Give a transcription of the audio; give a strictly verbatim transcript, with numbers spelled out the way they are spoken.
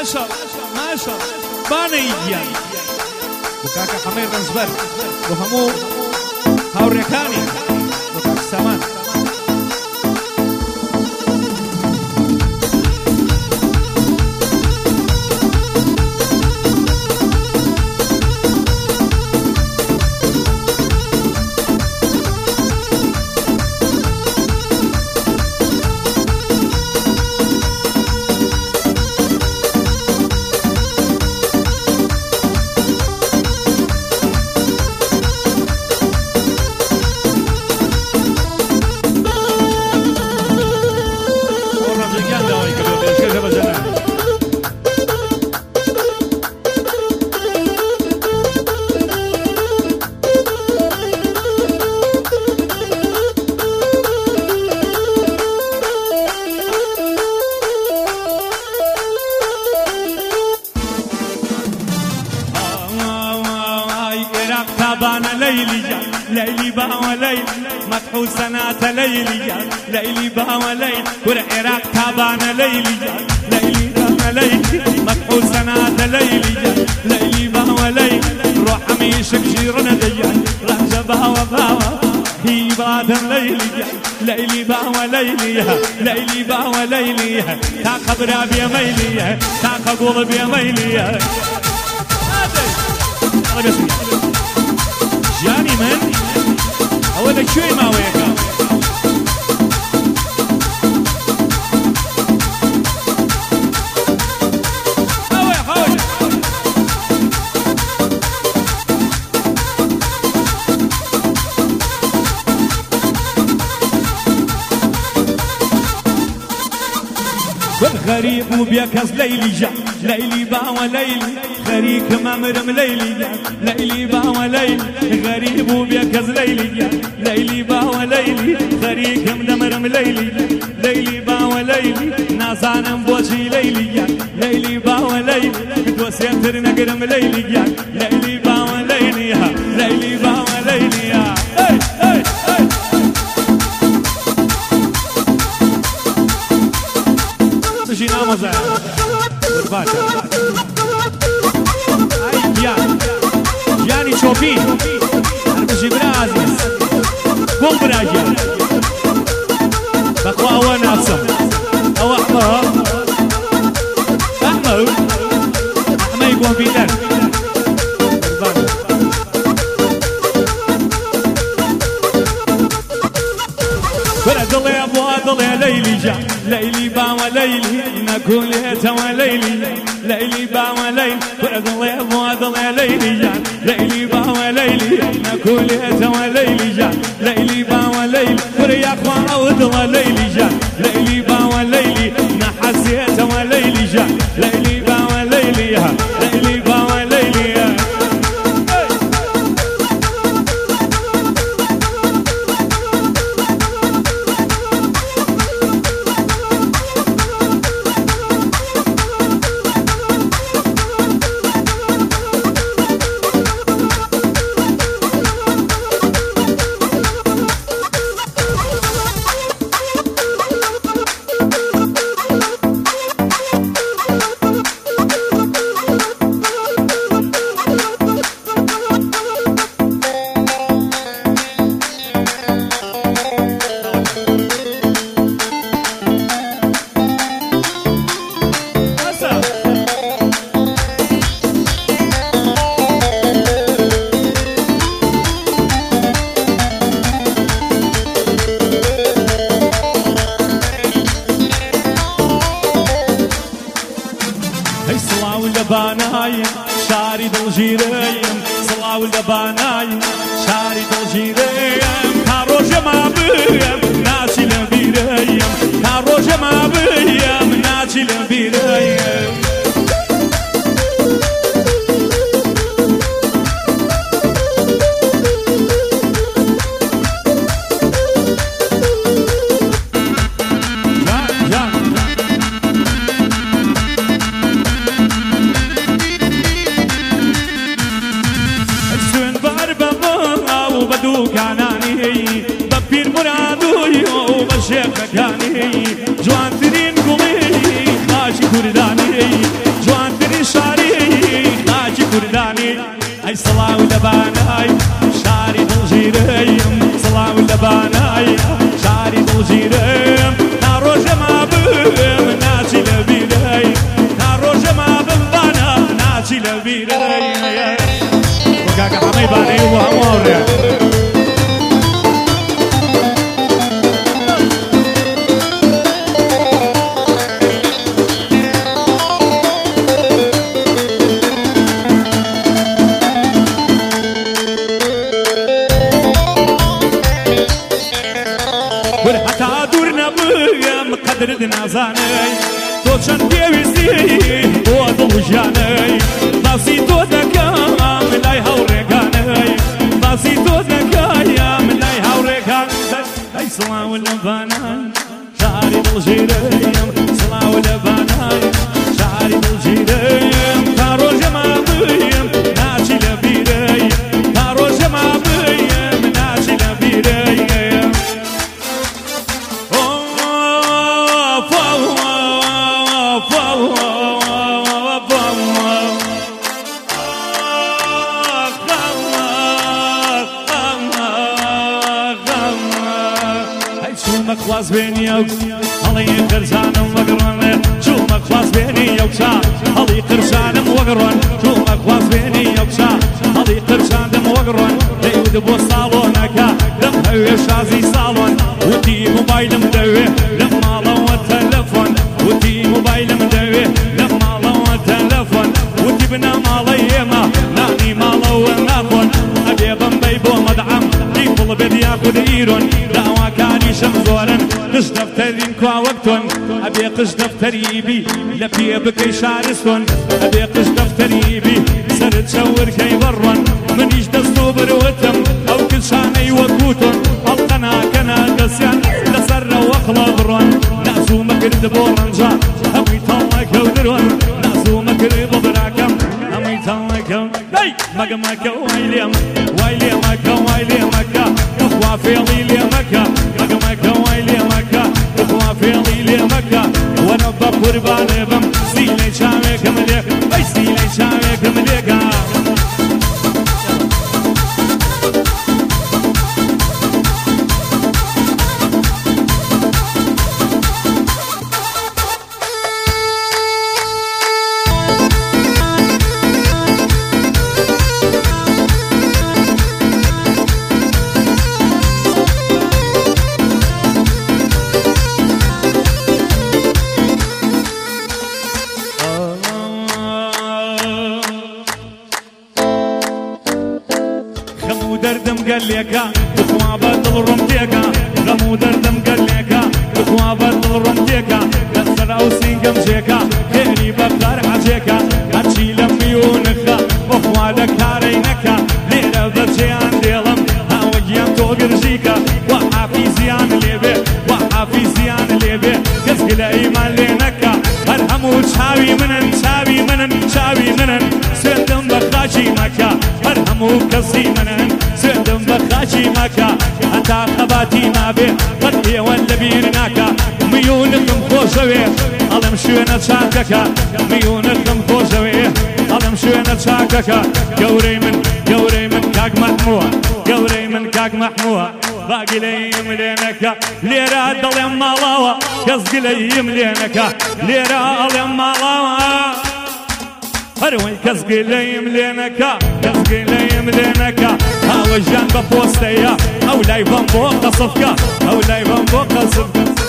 ماشا ماشا بانيجيان وكاكا حمير رنزبر وهمو هاوريكاني وكاكا سامان ليلي با وليل مدحو سنات ليلي ليلي با وليل والعراق تابان ليلي ليلي با وليل مدحو سنات ليلي ليلي با وليل روح عميشك جيرنا ديان رهجة باوا باوا هي بعد ليلي ليلي با وليلي ليلي با وليلي تا قبر بيا ميلي تا قبول بيا ميلي جاني من أولك شوي ما وياك أوي حاول غريب وبيكز ليلي جا ليلي با وليلي غريك ممرم ليلي ليلي با وليلي غريب وبيكز ليلي ليلي با وليلي غريك مدمرم ليلي ليلي با وليلي نازانم بوشي ليلي ليلي با وليلي دوسيتر نقرم ليلي ليلي با وليلي ليلي با وليلي اي اي اي تجينا مزع برباتا جان جاني شوفين انا بجي برازيس قوم براجع بقوا اول نفسه او احمد احمد احمد يكون في دم ولد الله يا ابو الله يا ليلي جا ليلي با وليلي نكون ليتا وليلي ليلي با وليلي ولد الله يا ابو الله يا ليلي جا ليلي با وليلي نكون ليتا وليلي جا ليلي با وليلي وريا اخوان عود الله ليلي جا ليلي با وليلي نحسيت وليلي جا ليلي با وليلي ليلي با وليلي بانايم شاري دلجيريم صلاو لبانايم شاري دلجيريم كاروجة ما بيم ناسي لبيريم كاروجة ما بيم ناسي لبيريم كاناني ببير مرادوي وبشيخ كاني جوان ترين قولي خاشي كرداني باناي شاري دڵگیرەیم سڵاو لە بانای شاری دڵگیرەم تا ڕۆژە ما بم ناچی لە بیرەی تا ڕۆژە ما بم بانە ناچی لە بیرەی بۆ کاکە حەمەی بانەی و هەموو هەوڕێ قدرت نازانەی تۆ چەند پێویستی بۆ دڵژانەی باسی تۆ دەکەم لای هاوڕێکانەی باسی تۆ دەکەم لای هاوڕێکان ئەی سڵاو لە بانای شاری دڵگیرەیم سڵاو لە بانای شاری دڵگیرەیم تا ڕۆژە ما بیم ناچی لە بیرەی تا ڕۆژە ما بیم ناچی لە بیرەی خواز بێنی ئەو هەڵی قرزانم وەگڕۆنێ چوومە خواز بێنی ئەو چا هەڵی قرزانم وەگڕۆن چوومە خواز بێنی ئەو چا هەڵی قرزاندم وەگڕۆن دەیود بۆ ساڵۆنەکە دەم هەوێ شازی ساڵۆن وتی موبایلم دەوێ لە ماڵەوە تەلەفۆن وتی موبایلم دەوێ لە ماڵەوە تەلەفۆن وتی بنە ماڵەی ئێمە نانی ماڵەوە ناخۆن ئەبێ بەمبەی بۆ مەدعەم دیپڵ بێت یاخود ئیرۆن داواکانیشم زۆرن قش دەفتەرین کوا وەک تۆن ئەبێ قش دەفتەریبی لە پێ بکەی شارستۆن ئەبێ قش دەفتەریبی سەرت چەورکەی بەڕۆن منیش دەست و بروتم ئەو کچانەی وەکوتۆن هەڵقەناکەنا دەستیان لەسەرەوە قڵە بڕۆن نازوومە کرد بۆ ڕەنجا هەمووی تەڵەکەوترۆن نازوومە کرد بۆ براکەم هەمووی تەڵەکەون دەی مەگەمەکە وای لێم وای لێمەکە وای لێمەکە بخوا فێڵی لێمەکە مەگەمەکە وای لێمەکە بخوا فێڵی لێمەکە وەرە بە قوربانێ بم سیلەی چاوێکم لێ ئەی سیلەی چاوێکم لێکە دەردم گەلێکە بخوا بە دڵڕۆم تێکە غەم و دەردم گەلێکە بخوا بە دڵڕۆم تێکە لەسەر ئەو سینگەم ژێکە هێنی بەقار حەجێکە هەرچی لە میونخە بخوا لە کارەی نەکە لێرە بەجێیان دێڵم هاوەگیان تۆ گرژیکە وا حافیزیان لێبێ وا حافیزیان لێبێ کەس گلە ئیمان لێ نەکە هەر هەموو چاوی منن چاوی منن چاوی منن سوێندم بە خاچی مەکە هەر هەموو کەسی منن سوێندم بە خاچی مەکە هەتا خەباتی نابێ قەت ئێوە لەبیر ناکە میونخم خۆشەوێ ئەڵێم شوێنە چاکەکە میونخم خۆشەوێ ئەڵێم شوێنە چاکەکە گەورەی من گەورەی من کاک مەحمووە گەورەی من کاک مەحمووە باگلەیم لێنەکە لێرە دڵێم ماڵاوە کەس گلەیم لێنەکە لێرە ئەڵێم ماڵاوە هەروەی کەس گلەیم لێنەکە کەس گلەیم لێنەکە هاوەژیان بە پۆستەیە ئەو لای بەم بۆ قەسفکە ئەو لای بەم بۆ قەسفکە